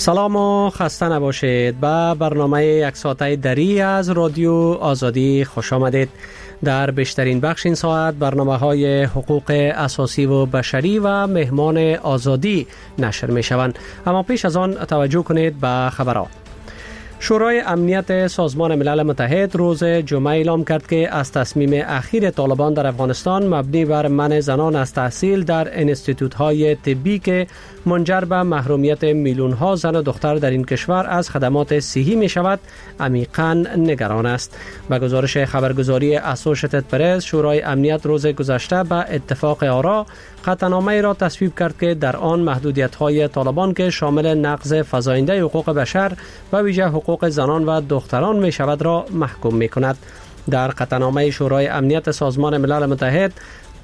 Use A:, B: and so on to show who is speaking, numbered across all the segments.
A: سلام و خسته نباشید. به برنامه یک ساعته دری از رادیو آزادی خوش آمدید. در بیشترین بخش این ساعت برنامه های حقوق اساسی و بشری و مهمان آزادی نشر می شوند. اما پیش از آن توجه کنید به خبرات. شورای امنیت سازمان ملل متحد روز جمعه اعلام کرد که از تصمیم اخیر طالبان در افغانستان مبنی بر منع زنان از تحصیل در انستیتوت‌های طبی که منجر به محرومیت میلیون‌ها زن و دختر در این کشور از خدمات صحی می شود، عمیقاً نگران است. به گزارش خبرگزاری اسوشیتد پرس، شورای امنیت روز گذشته به اتفاق آرا قطعنامه‌ای را تصویب کرد که در آن محدودیت‌های طالبان که شامل نقض فزاینده حقوق بشر و ویژه حقوق زنان و دختران می شود را محکوم می کند. در قطعنامه شورای امنیت سازمان ملل متحد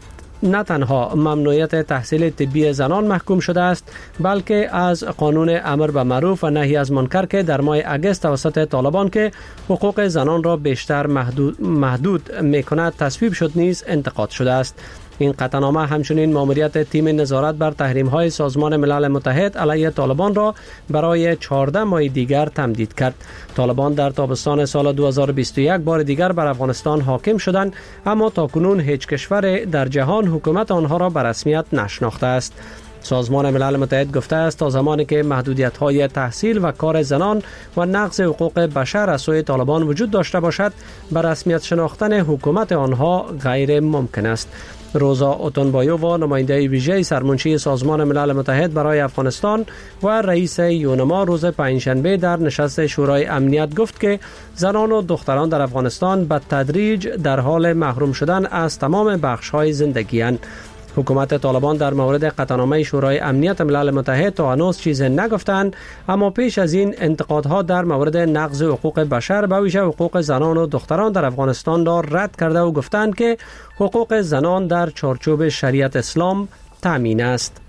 A: نه تنها ممنوعیت تحصیل طبی زنان محکوم شده است، بلکه از قانون امر به معروف و نهی از منکر که در ماه اگست توسط طالبان که حقوق زنان را بیشتر محدود می کند تصویب شد نیز انتقاد شده است. این قطعنامه همچنین ماموریت تیم نظارت بر تحریم‌های سازمان ملل متحد علیه طالبان را برای 14 ماه دیگر تمدید کرد. طالبان در تابستان سال 2021 بار دیگر بر افغانستان حاکم شدند، اما تاکنون هیچ کشور در جهان حکومت آنها را به رسمیت نشناخته است. سازمان ملل متحد گفته است تا زمانی که محدودیت‌های تحصیل و کار زنان و نقض حقوق بشر از سوی طالبان وجود داشته باشد، به رسمیت شناختن حکومت آنها غیر ممکن است. روزا اوتونبایووا، نماینده ویژه سرمنشی سازمان ملل متحد برای افغانستان و رئیس یونما، روز پنجشنبه در نشست شورای امنیت گفت که زنان و دختران در افغانستان به تدریج در حال محروم شدن از تمام بخش‌های زندگی‌اند. حکومت طالبان در مورد قطعنامه شورای امنیت ملل متحد تا هنوز چیزی نگفتند، اما پیش از این انتقادها در مورد نقض حقوق بشر به ویژه حقوق زنان و دختران در افغانستان را رد کرده و گفتند که حقوق زنان در چارچوب شریعت اسلام تامین است.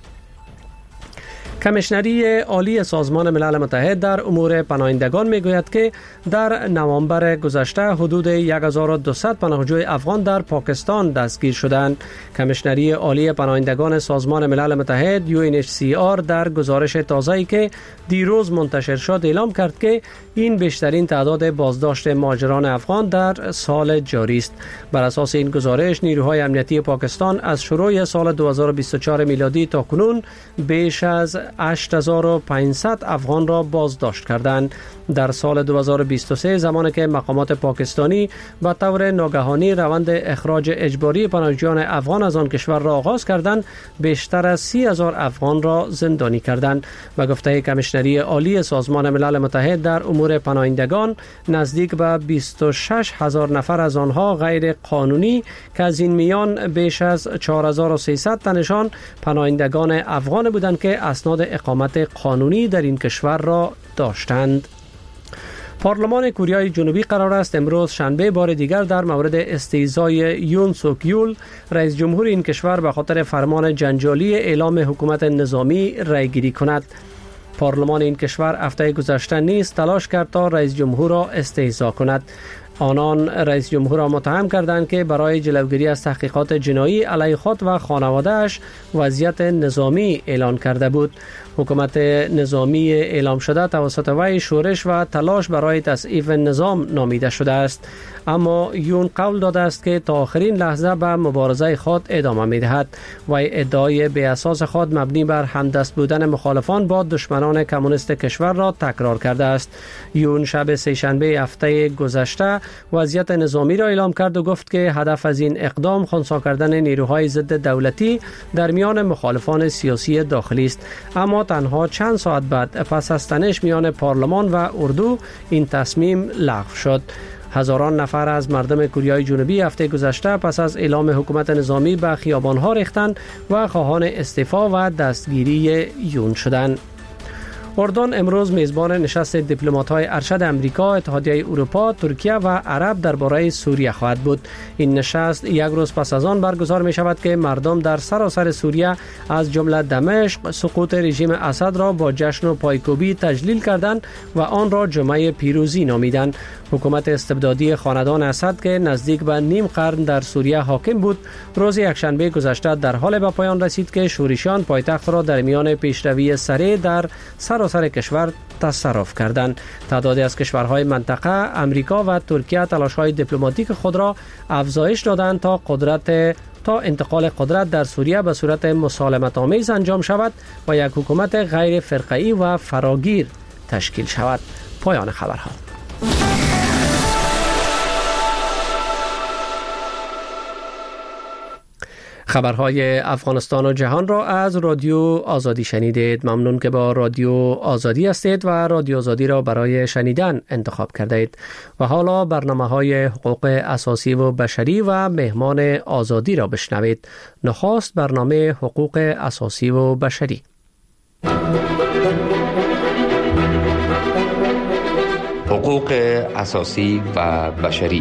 A: کمیشنری عالی سازمان ملل متحد در امور پناهندگان میگوید که در نوامبر گذشته حدود 1200 پناهجوی افغان در پاکستان دستگیر شدند. کمیشنری عالی پناهندگان سازمان ملل متحد UNHCR در گزارش تازه‌ای که دیروز منتشر شد اعلام کرد که این بیشترین تعداد بازداشت مهاجران افغان در سال جاری است. بر اساس این گزارش نیروهای امنیتی پاکستان از شروع سال 2024 میلادی تا کنون بیش از 8500 افغان را بازداشت کردند. در سال 2023 زمانی که مقامات پاکستانی به طور ناگهانی روند اخراج اجباری پناهجویان افغان از آن کشور را آغاز کردند، بیشتر از 30,000 افغان را زندانی کردند. به گفته کمیشنری عالی سازمان ملل متحد در امور پناهندگان، نزدیک به 26,000 نفر از آنها غیر قانونی که از این میان بیش از 4300 تنشان پناهندگان افغان بودند که اسناد اقامت قانونی در این کشور را داشتند. پارلمان کره جنوبی قرار است امروز شنبه بار دیگر در مورد استیضای یون سوک یول، رئیس جمهور این کشور، به خاطر فرمان جنجالی اعلام حکومت نظامی رای گیری کند. پارلمان این کشور هفته گذشته نیز تلاش کرد تا رئیس جمهور را استیضا کند. آنان رئیس جمهور را متهم کردند که برای جلوگیری از تحقیقات جنایی علیه خود و خانواده‌اش وضعیت نظامی اعلان کرده بود. حکومت نظامی اعلام شده توسط وی شورش و تلاش برای تضعیف نظام نامیده شده است، اما یون قول داده است که تا آخرین لحظه به مبارزه خود ادامه می‌دهد. وی ادعای بی اساس خود مبنی بر همدست بودن مخالفان با دشمنان کمونیست کشور را تکرار کرده است. یون شب سه‌شنبه هفته گذشته وضعیت نظامی را اعلام کرد و گفت که هدف از این اقدام خنثی کردن نیروهای ضد دولتی در میان مخالفان سیاسی داخلی است، اما تنها چند ساعت بعد پس از تنش میان پارلمان و اردو این تصمیم لغو شد. هزاران نفر از مردم کره جنوبی هفته گذشته پس از اعلام حکومت نظامی به خیابان‌ها ریختند و خواهان استعفا و دستگیری یون شدند. اردن امروز میزبان نشست دیپلمات‌های ارشد امریکا، اتحادیه اروپا، ترکیه و عرب درباره سوریه خواهد بود. این نشست یک روز پس از آن برگزار می شود که مردم در سراسر سوریه از جمله دمشق سقوط رژیم اسد را با جشن و پایکوبی تجلیل کردند و آن را جمعه پیروزی نامیدند. حکومت استبدادی خاندان اسد که نزدیک به نیم قرن در سوریه حاکم بود، روز یکشنبه گذشته در حال به پایان رسید که شورشیان پایتخت را در میان پیشروی سریع در سراسر سراسر کشور تصرف کردند. تعدادی از کشورهای منطقه، امریکا و ترکیه تلاش‌های دیپلماتیک خود را افزایش دادند تا انتقال قدرت در سوریه به صورت مسالمت آمیز انجام شود و یک حکومت غیر فرقه‌ای و فراگیر تشکیل شود. پایان خبرها. خبرهای افغانستان و جهان را از رادیو آزادی شنیدید. ممنون که با رادیو آزادی هستید و رادیو آزادی را برای شنیدن انتخاب کردید. و حالا برنامه‌های حقوق اساسی و بشری و مهمان آزادی را بشنوید. نخست برنامه حقوق اساسی و بشری.
B: حقوق اساسی و بشری.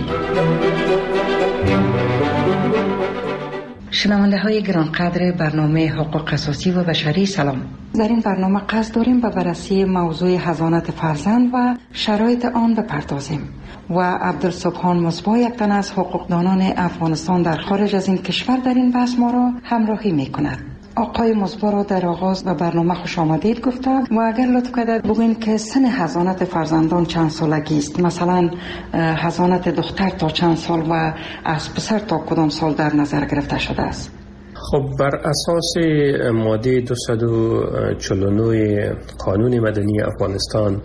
C: شنونده های گرانقدر برنامه حقوق اساسی و بشری، سلام. در این برنامه قصد داریم به بررسی موضوع حضانت فرزند و شرایط آن بپردازیم و عبدالسبحان مصباح، یک تن از حقوقدانان افغانستان در خارج از این کشور، در این بحث ما را همراهی می کند. آقای مصباح را در آغاز به برنامه خوش آمدید گفتم و اگر لطف کنید بگوین که سن حضانت فرزندان چند سالگی است؟ مثلا حضانت دختر تا چند سال و از پسر تا کدام سال در نظر گرفته شده است؟
D: خب بر اساس ماده 249 قانون مدنی افغانستان،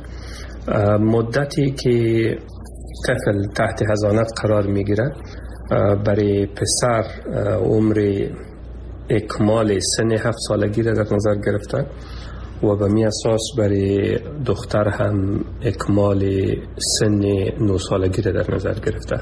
D: مدتی که طفل تحت حضانت قرار میگیرد برای پسر عمر اکمال سن 7 سالگی را در نظر گرفته و به می اساس برای دختر هم اکمال سن 9 سالگی را در نظر گرفته.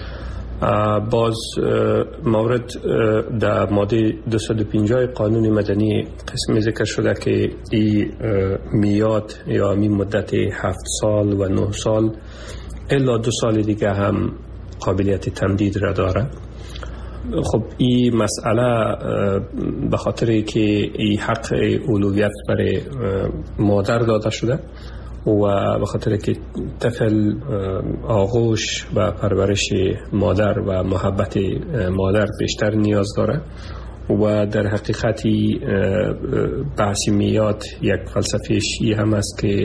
D: باز مورد در ماده 250 قانون مدنی قسمی ذکر شده که این میاد یا می مدت 7 سال و 9 سال الا 2 سال دیگه هم قابلیت تمدید را داره. خب این مسئله به خاطر که این حق اولویت برای مادر داده شده و به خاطر که طفل آغوش و پرورش مادر و محبت مادر بیشتر نیاز داره و در حقیقت بحث میاد یک فلسفه‌اش این هم است که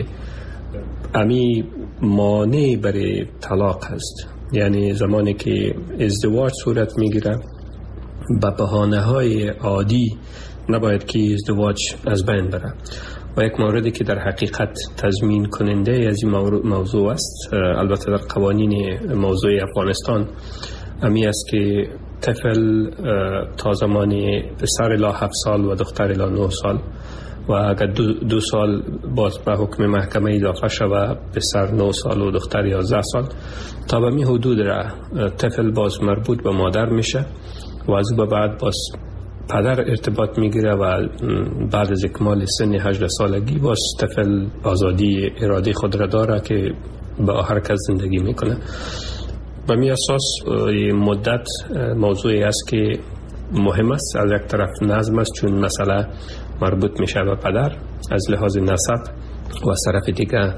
D: امی مانع برای طلاق هست. یعنی زمانی که ازدواج صورت میگیره به بهانه‌های عادی نباید که ازدواج از بین بره و یک موردی که در حقیقت تضمین کننده از این موضوع است، البته در قوانین موضوع افغانستان امی است که طفل تا زمان پسر الی 7 سال و دختر الی 9 سال و اگر 2 سال باز به حکم محکمه اضافه شود پسر 9 سال و دختر 11 سال تا به می حدود را طفل باز مربوط به مادر میشه و از به بعد باز پدر ارتباط میگیره و بعد از اکمال سن 18 سالگی باز طفل آزادی اراده خود را داره که با هر کس زندگی میکنه. به می اساس مدت موضوعی است که مهم است. از یک طرف نظم است چون مسئله مربوط میشه به پدر از لحاظ نسب و از طرف دیگه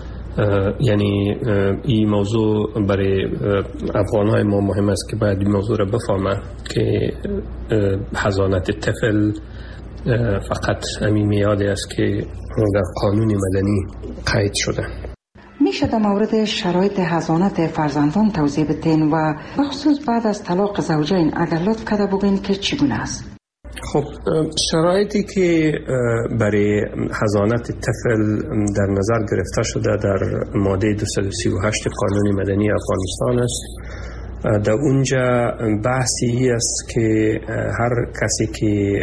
D: یعنی این موضوع برای افغانهای ما مهم است که باید این موضوع را بفهمه که حضانت طفل فقط همین میادی است که در قانون مدنی قید شده.
C: میشه در مورد شرایط حضانت فرزندان توضیح بدین و بخصوص بعد از طلاق زوجین اگر لطف کرده بگین که چگونه است؟
D: خب شرایطی که برای حضانت طفل در نظر گرفته شده در ماده 238 قانون مدنی افغانستان است. در اونجا بحثی است که هر کسی که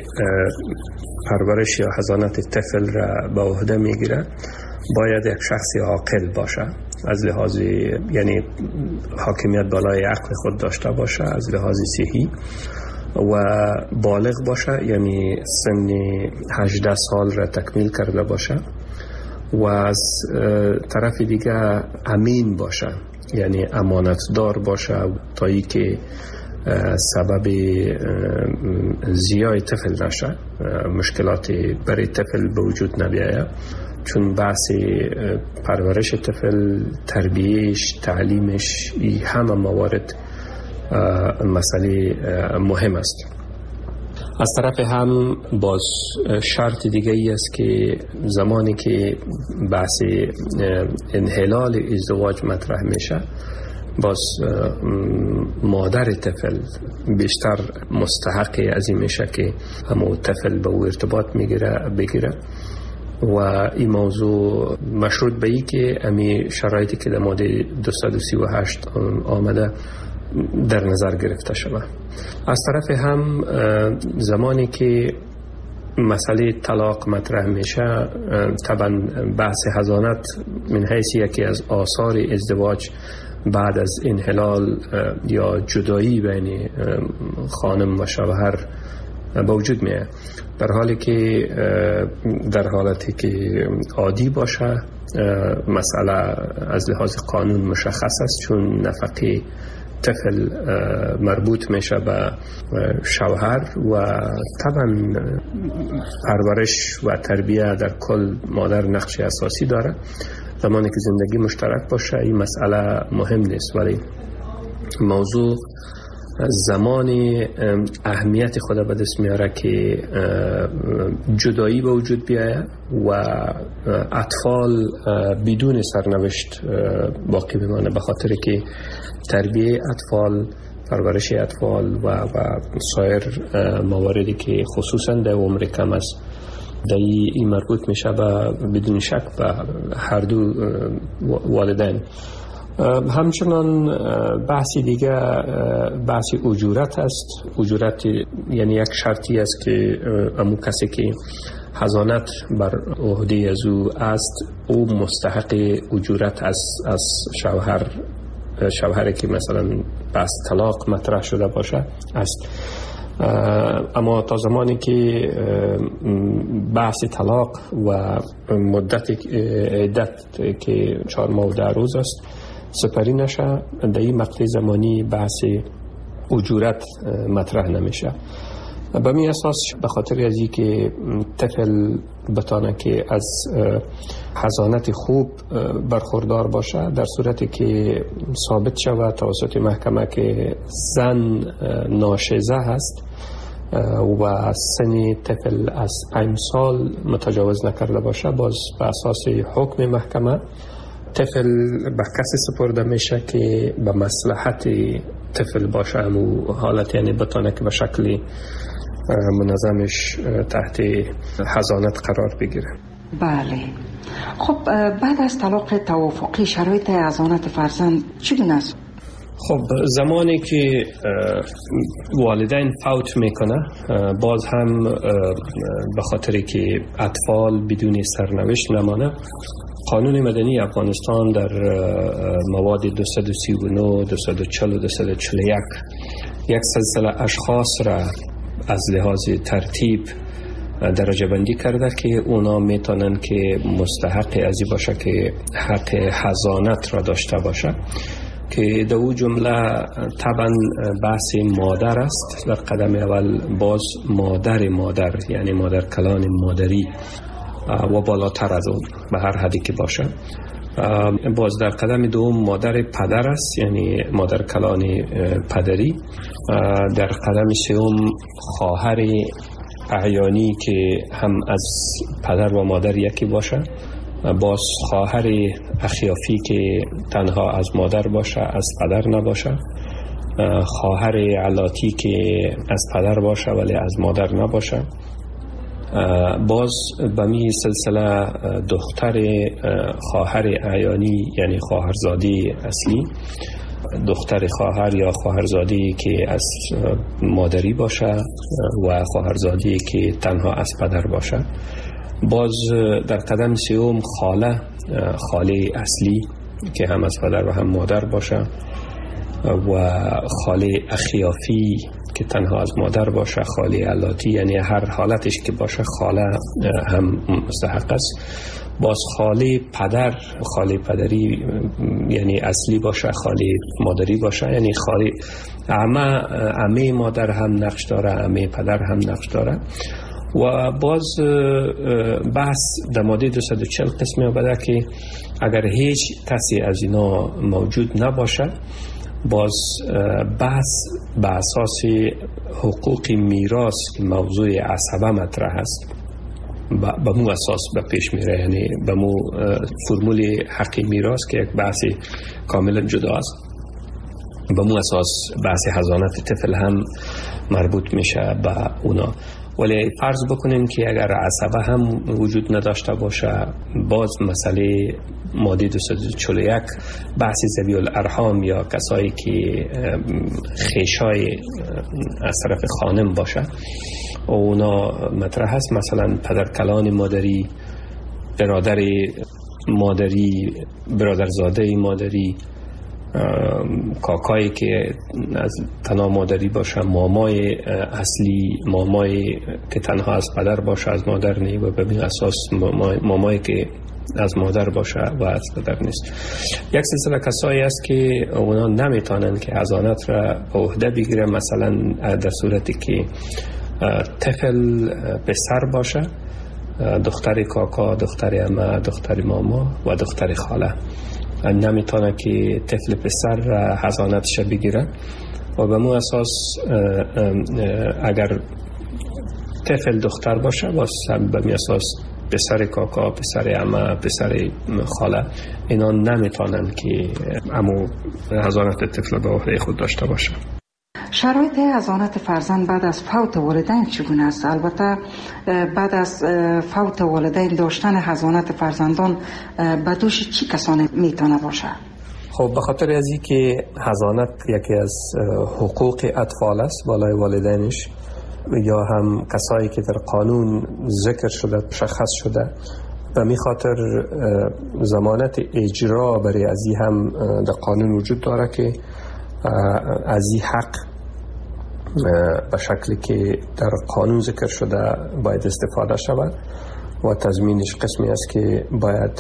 D: پرورش یا حضانت طفل را به عهده میگیره باید یک شخص عاقل باشه، از لحاظ یعنی حاکمیت بالای عقل خود داشته باشه، از لحاظ صحی و بالغ باشه، یعنی سن 18 سال را تکمیل کرده باشه و از طرف دیگه امین باشه، یعنی امانتدار باشه تا ای که سبب زیای طفل نشه، مشکلات برای طفل به وجود نبیاید، چون بحث پرورش طفل، تربیهش، تعلیمش، همه موارد مسئله مهم است. از طرف هم باز شرط دیگه ای است که زمانی که بحث انحلال ازدواج مطرح میشه، باز مادر طفل بیشتر مستحق از این میشه که همون طفل به او ارتباط بگیره و این موضوع مشروط به ای که امی شرایطی که در ماده 238 آمده در نظر گرفته شود. از طرف هم زمانی که مسئله طلاق مطرح میشه، طبعا بحث حضانت من حیث یکی از آثار ازدواج بعد از انحلال یا جدایی بین خانم و شوهر به وجود میاد، در حالتی که عادی باشه مسئله از لحاظ قانون مشخص است، چون نفقه طفل مربوط میشه به شوهر و طبعا پرورش و تربیه در کل مادر نقش اساسی داره. زمانی که زندگی مشترک باشه این مسئله مهم نیست، ولی موضوع زمانی اهمیت خود به دست میاره که جدایی به وجود بیاید و اطفال بدون سرنوشت باقی بمانه، به خاطر که تربیه اطفال، پرورش اطفال و سایر مواردی که خصوصا در عمر کم است در این مربوط میشه و بدون شک به هر دو والدین. همچنان بحثی دیگه بحث اجورت است. اجورت یعنی یک شرطی است که امو کسی که حضانت بر عهده از او است او مستحق اجورت از شوهری که مثلا بحث طلاق مطرح شده باشه است. اما تا زمانی که بحث طلاق و مدت عدت که 4 ماه و 10 روز است سپری نشه، در این مقطع زمانی بحث اجورت مطرح نمیشه. به می اساس به خاطر از این که طفل بتانه که از حضانت خوب برخوردار باشه، در صورتی که ثابت شود توسط محکمه که زن ناشزه هست و سن طفل از 5 سال متجاوز نکرده باشه، باز به اساس حکم محکمه طفل به کسی سپرده میشه که به مصلحت طفل باشه، همون حالت یعنی بتانه که به شکل منظمش تحت حضانت قرار بگیره.
C: بله. خب بعد از طلاق توافقی شرایط حضانت فرزند چگونه است؟
D: خب زمانی که والدین فوت میکنه، باز هم به خاطر که اطفال بدون سرنوشت نمانه، قانون مدنی افغانستان در مواد 239 240 و 241 یک سلسله اشخاص را از لحاظ ترتیب درجه بندی کرده که اونا میتونن که مستحق ازی باشه که حق حضانت را داشته باشه، که در او جمله طبعا بحث مادر است. در قدم اول باز مادر یعنی مادر کلان مادری و بالاتر از اون به هر حدی که باشه. باز در قدم دوم مادر پدر است، یعنی مادر کلان پدری. در قدم سوم خواهر اعیانی که هم از پدر و مادر یکی باشه. باز خواهر اخیافی که تنها از مادر باشه از پدر نباشه. خواهر علاتی که از پدر باشه ولی از مادر نباشه. باز به می سلسله دختر خواهر اعیانی یعنی خواهرزادی اصلی، دختر خواهر یا خواهرزادی که از مادری باشه و خواهرزادی که تنها از پدر باشه. باز در قدم سوم خاله اصلی که هم از پدر و هم مادر باشه و خاله اخیافی که تنها از مادر باشه. خاله علاتی یعنی هر حالتش که باشه خاله هم مستحق است. باز خاله پدری یعنی اصلی باشه، خاله مادری باشه، یعنی خاله عمه مادر هم نقش داره، عمه پدر هم نقش داره. و باز بحث در ماده 240 قسمی آمده که اگر هیچ کسی از اینا موجود نباشه، باز بحث به اساس حقوق میراث که موضوع عصبه مطرح است به مو اساس به پیش میره، یعنی به مو فرمول حق میراث که یک بحث کاملا جدا است، به مو اساس بحث حضانت طفل هم مربوط میشه به اونا. ولی فرض بکنیم که اگر عصبه هم وجود نداشته باشه، باز مسئله ماده 241 بحث ذوی الارحام یا کسایی که خیشای از طرف خانم باشه اونا مطرح هست، مثلا پدرکلان مادری، برادر مادری، برادرزاده مادری، کاکایی که از تنها مادری باشه، مامای اصلی، مامای که تنها از پدر باشه از مادر نی و به اساس مامایی که از مادر باشه و از پدر نیست. یک سلسله کسایی است که اونا نمیتونن که حضانت را به عهده بگیره، مثلا در صورتی که طفل پسر باشه، دختر کاکا، دختر عمه، دختر ماما و دختر خاله نمیتونه که طفل پسر حضانتش بگیره و به مو اساس اگر طفل دختر باشه باز به می اساس پسر کاکا، پسر عمه، پسر خاله اینا نمیتونن که امو حضانت طفل به عهده خود داشته باشه.
C: شرایط حضانت فرزند بعد از فوت والدین چگونه است؟ البته بعد از فوت والدین داشتن حضانت فرزندان به دوش چی کسانی میتونه باشه؟
D: خب به خاطر از این که حضانت یکی از حقوق اطفال است بالای والدینش، یا هم کسایی که در قانون ذکر شده مشخص شده، به می خاطر ضمانت اجرا برای از این هم در قانون وجود داره که از این حق به شکلی که در قانون ذکر شده باید استفاده شود و تضمینش قسمی است که باید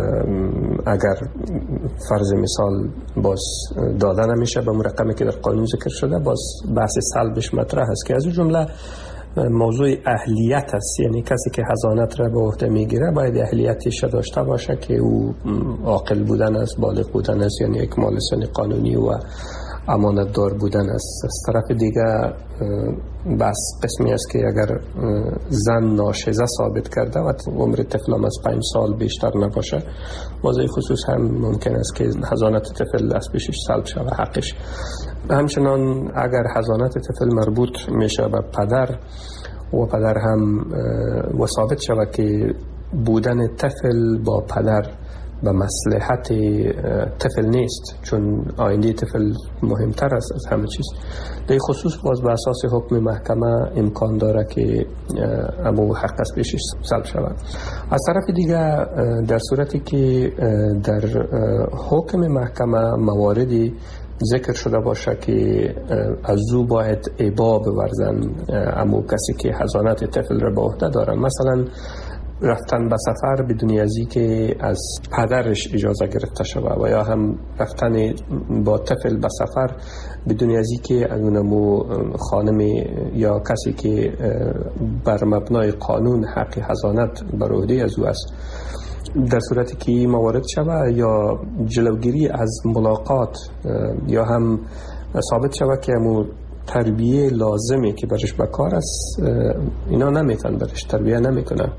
D: اگر فرض مثال باز داده نمیشه به رقمی که در قانون ذکر شده، باز بحث سلبش مطرح است که از اون جمله موضوع اهلیت است. یعنی کسی که حضانت را به عهده میگیره باید اهلیتش داشته باشه که او عاقل بودن است، بالغ بودن است، یعنی اکمال سن قانونی و امانت دار بودن است. از طرف دیگه بس قسمی است که اگر زن ناشزه ثابت کرده و عمر طفل از 5 سال بیشتر نباشه، موضوع خصوص هم ممکن است که حضانت طفل از پیشش سلب شود حقش. همچنان اگر حضانت طفل مربوط میشه به پدر و پدر هم و ثابت شود که بودن طفل با پدر به مصلحت طفل نیست، چون آینده طفل مهمتر است از همه چیز، در خصوص باز به اساس حکم محکمه امکان داره که امو حق از پیشش سلب شود. از طرف دیگه در صورتی که در حکم محکمه مواردی ذکر شده باشه که از او باید ابا بورزن امو کسی که حضانت طفل را به عهده داره، مثلا رفتن به سفر بدون ازی که از پدرش اجازه گرفته شود، و یا هم رفتن با طفل به سفر بدون ازی که از اونمو خانم یا کسی که بر مبنای قانون حق حضانت بر عهده از او است، در صورتی که موارد شود یا جلوگیری از ملاقات یا هم ثابت شود که امو تربیه لازمی که برش بکار است اینا نمیتن برش تربیه نمیکنه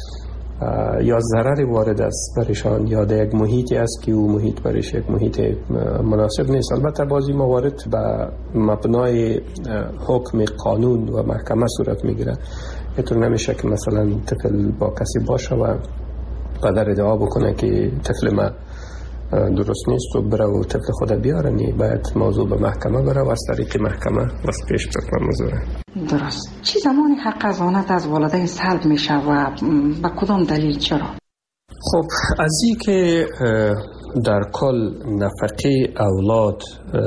D: یا ضرر وارد است برشان یا در یک محیطی است که او محیط برش یک محیط مناسب نیست. البته بعضی موارد به مبنای حکم قانون و محکمه صورت میگیره. اینطور نمیشه که مثلا طفل با کسی باشه و پدر ادعا بکنه که طفل ما درست نیست و بره و طفل خود بیاره، نی باید موضوع به محکمه بره و از طریق محکمه واسه پیش بکنه موضوع.
C: درست. چی زمانی حق حضانت از والدین سلب میشه و به کدام دلیل چرا؟
D: خب از این که در کل نفقه اولاد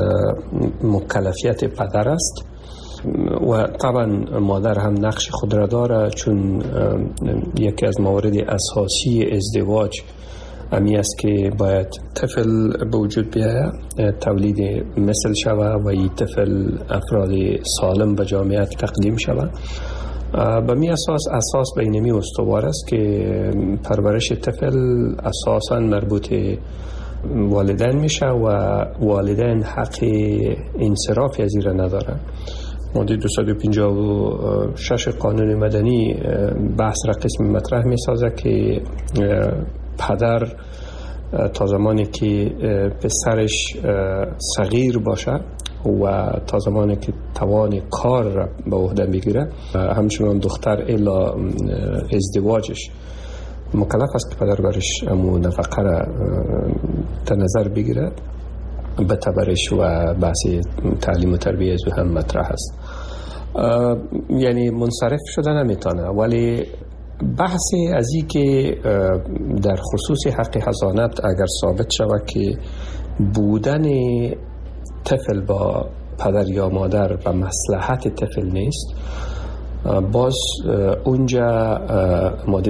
D: مکلفیت پدر است و طبعا مادر هم نقش خود را داره، چون یکی از موارد اساسی ازدواج امی است که باید طفل به وجود بیاید، تولید مثل شود و این طفل افراد سالم به جامعه تقدیم شود. به می اساس بینمی استوار است که پرورش طفل اساساً مربوط والدین میشه و والدین حق انصراف از این ندارن. ماده 256 قانون مدنی بحث را قسم مطرح می سازه که پدر تا زمانی که پسرش صغیر باشه و تا زمانی که توان کار را به عهده بگیره، همچنان دختر الا ازدواجش مکلف است که پدر برش امو نفقه را در نظر بگیره، بتبرش و بحث تعلیم و تربیه از هم مطرح است. یعنی منصرف شده نمیتونه، ولی بحثی از این که در خصوص حق حضانت اگر ثابت شود که بودن طفل با پدر یا مادر و مصلحت طفل نیست، باز اونجا ماده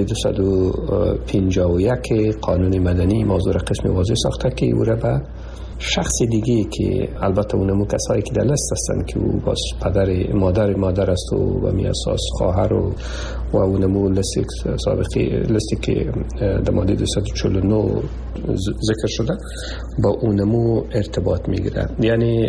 D: 251 قانون مدنی موضوع قسم واضح ساخته که او را به شخص دیگه که البته اونمو کسایی که در لست هستن که او باز پدر مادر است و به می اساس خواهر و اونمو لستی که در ماده 249 ذکر شده با اونمو ارتباط میگیره. یعنی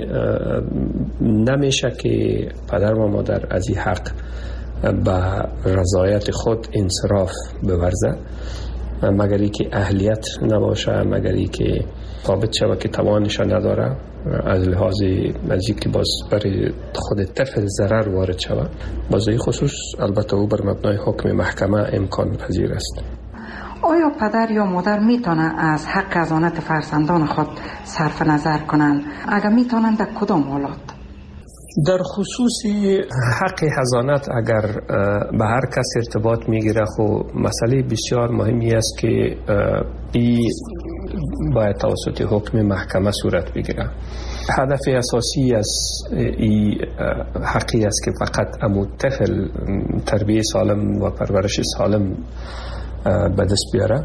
D: نمیشه که پدر و مادر از این حق به رضایت خود انصراف بورزه مگر ای که اهلیت نباشه، مگر ای که ثابت شود که توانش نداره، از لحاظ از که باز برای خود طفل ضرر وارد شود. باز این خصوص البته او بر مبنای حکم محکمه امکان پذیر است.
C: آیا پدر یا مادر میتونه از حق حضانت فرزندان خود صرف نظر کنند؟ اگر میتونن در کدام حالات؟
D: در خصوص حق حضانت اگر به هر کس ارتباط میگیره، خب مسئله بسیار مهمی است که این باید توسط حکم محکمه صورت بگیره. هدف اساسی از این حقی است که فقط امو طفل تربیه سالم و پرورش سالم به دست بیاره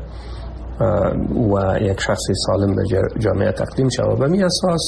D: و یک شخص سالم به جامعه تقدیم شود. به می اساس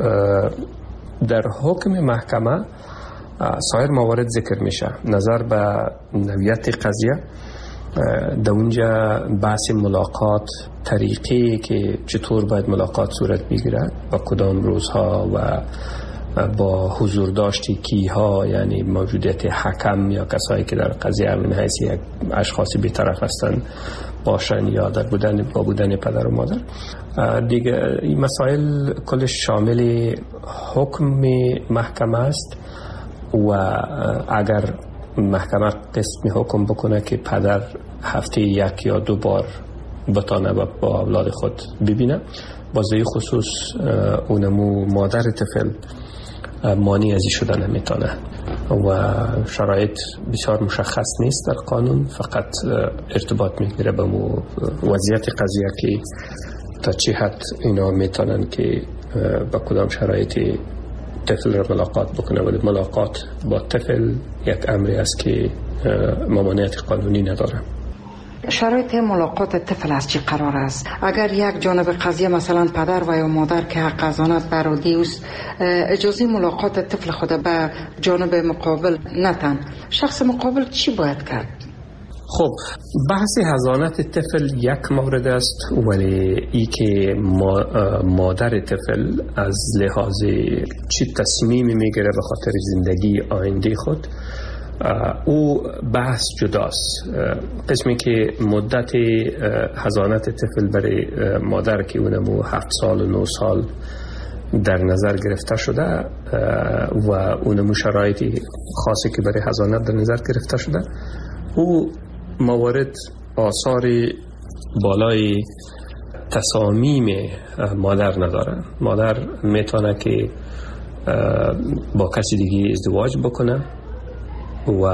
D: در حکم محکمه سایر موارد ذکر میشه. نظر به نوعیت قضیه، در اونجا بحث ملاقات، طریقی که چطور باید ملاقات صورت بگیرد و کدام روزها و با حضور داشتی کیها، یعنی موجودیت حکم یا کسایی که در قضیه من حیث یک اشخاصی بی‌طرف هستند باشن یا در بودن پدر و مادر. دیگه این مسائل کلش شامل حکم محکمه است و اگر محکمه قسم حکم بکنه که پدر هفته 1 یا 2 بار بتانه با اولاد خود ببینه، بازه خصوص اونمو مادر طفل مانع ازی شده نمیتونه و شرایط بسیار مشخص نیست در قانون، فقط ارتباط میگیره به وضعیت قضیه که تا چه حد اینا میتونن که با کدام شرایطی طفل را ملاقات بکنه. ولی ملاقات با طفل یک امری است که ممانعت قانونی نداره.
C: شرایط ملاقات طفل از چی قرار است؟ اگر یک جانب قضیه مثلا پدر و یا مادر که حق حضانت برادی است اجازه ملاقات طفل خود به جانب مقابل نتن، شخص مقابل چی باید کرد؟
D: خب بحث حضانت طفل یک مورد است، ولی ای که مادر طفل از لحاظ چی تصمیمی میگیره به خاطر زندگی آینده خود، او بحث جداست. قسمی که مدت حضانت طفل برای مادر که اونمو 7 سال و 9 سال در نظر گرفته شده و اونمو شرایطی خاصی که برای حضانت در نظر گرفته شده، او موارد آثار بالای تصامیم مادر نداره. مادر میتونه که با کسی دیگه ازدواج بکنه و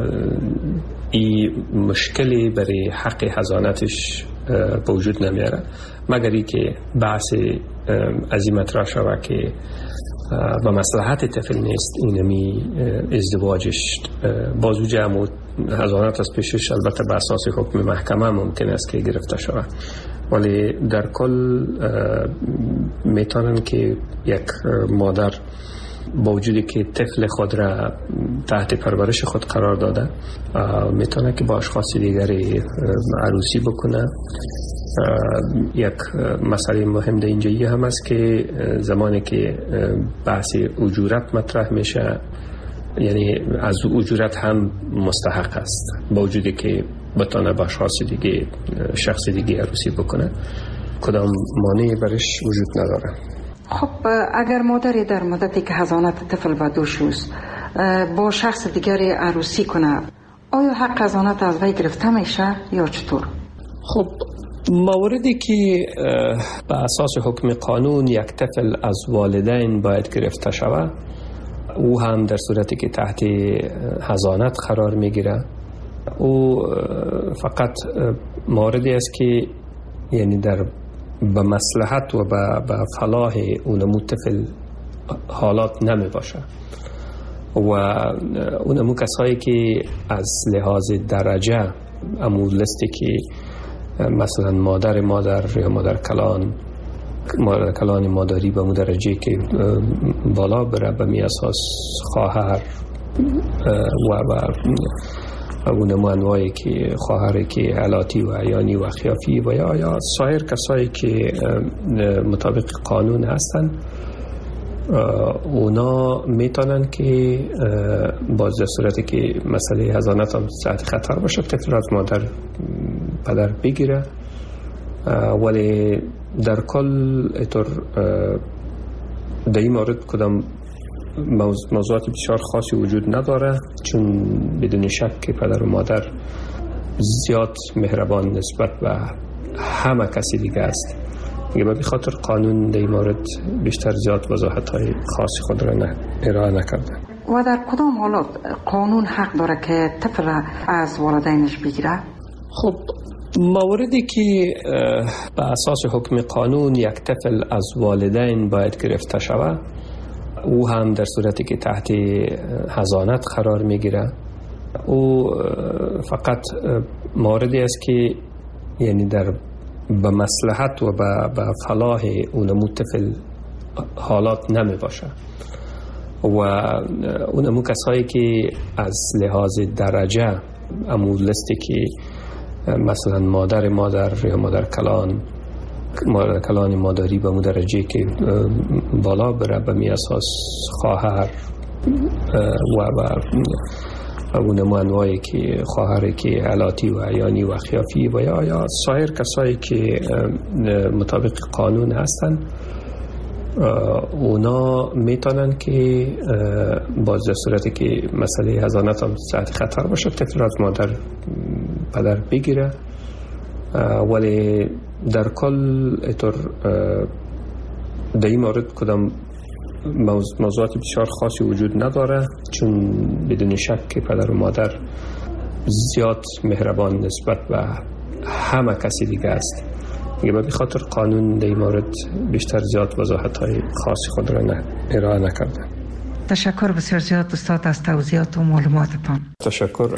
D: این مشکلی برای حق حضانتش به وجود نمیاره، مگر ای که بحث از این مطرح شود که و مصلحت طفل نیست اینمی ازدواجش بازو جمع حضانت از پیشش البته به اساس حکم محکمه ممکن است که گرفته شود. ولی در کل میتونن که یک مادر با وجودی که طفل خود را تحت پرورش خود قرار داده میتونه که با اشخاص دیگری عروسی بکنه یک مسئله مهم در اینجا هم است که زمانی که بحث اجورت مطرح میشه، یعنی از اجورت هم مستحق است با وجودی که بتانه با شخص دیگه عروسی بکنه، کدام مانعی برش وجود نداره.
C: خب اگر مادری در مدتی که حضانت طفل به دوش است با شخص دیگری عروسی کنه، آیا حق حضانت از وی گرفته میشه یا چطور؟
D: خب مواردی که به اساس حکم قانون یک طفل از والدین باید گرفته شود، او هم در صورتی که تحت حضانت قرار میگیره، او فقط موردی است که یعنی در به مصلحت و به فلاح اونمو طفل حالات نمی باشه و اونمو کسایی که از لحاظ درجه امو لستی که مثلا مادر یا مادر کلان مادری به اون درجه که بالا بره، به می اساس خواهر و اون انواعی که خواهری که علاتی و عیانی و خیافی و یا سایر کسایی که مطابق قانون هستن، اونا میتونن که باز در صورتی که مسئله حضانت هم تحت خطر باشه طفل از مادر پدر بگیره، ولی در کل اطور در این مورد کدام موضوعات بسیار خاصی وجود نداره، چون بدون شک که پدر و مادر زیاد مهربان نسبت به همه کسی دیگه است. به خاطر قانون در این مورد بیشتر زیاد وضاحت‌های خاصی خود را ارائه نکرده.
C: و در کدام حالات قانون حق داره که طفل از والدینش بگیره؟
D: خب مواردی که به اساس حکم قانون یک طفل از والدین باید گرفته شود، او هم در صورتی که تحت حضانت قرار میگیره، او فقط موردی است که یعنی در به مصلحت و به فلاح اونمو طفل حالات نمی باشه و اونمو کسایی که از لحاظ درجه امو لستی که مثلا مادر یا مادر کلان مادری به اون درجه که بالا بره، به می اساس خواهر و اون انواعی که خواهری که علاتی و عیانی و خیافی و یا سایر کسایی که مطابق قانون هستن، اونا میتونن که باز در صورتی که مسئله حضانت هم تحت خطر باشه طفل از مادر پدر بگیره، ولی در کل اطور در این مورد کدام موضوعات بسیار خاصی وجود نداره، چون بدون شک که پدر و مادر زیاد مهربان نسبت به همه کسی دیگه است. به خاطر قانون در این مورد بیشتر زیاد وضاحت‌های خاصی خود را ارائه نکرده.
C: تشکر بسیار زیاد استاد از توضیحات و معلوماتتان.
D: تشکر.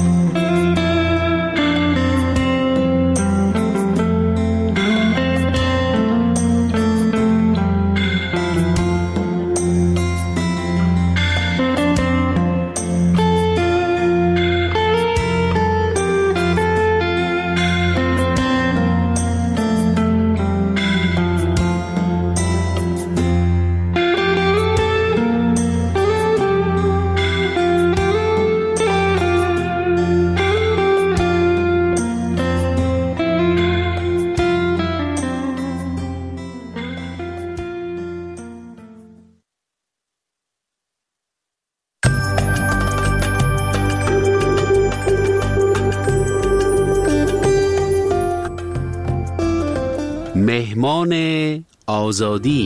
E: مهمان آزادی.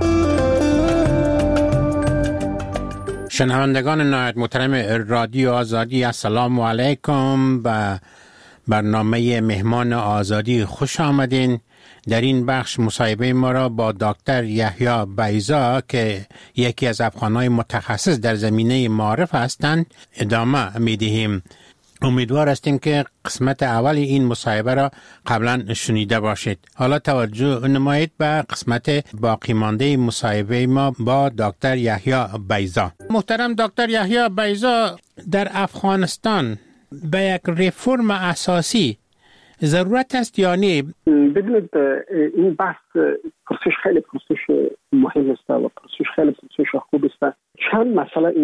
E: شنوندگان نهایت محترم رادیو آزادی، السلام علیکم. به برنامه مهمان آزادی خوش آمدین. در این بخش مصاحبه ما را با دکتر یحیی بیضا که یکی از افغان‌های متخصص در زمینه معارف هستند ادامه می‌دهیم. امیدوار هستیم که قسمت اول این مصاحبه را قبلا شنیده باشید. حالا توجه نمایید به قسمت باقی مانده مصاحبه ما با دکتر یحیی بیضا. محترم دکتر یحیی بیضا، در افغانستان به یک ریفرم اساسی ضرورت است یا نه؟
F: ببینید این بحث پرسش خیلی پرسش مهم است و پرسش خیلی پرسش خوب است. چند مسئله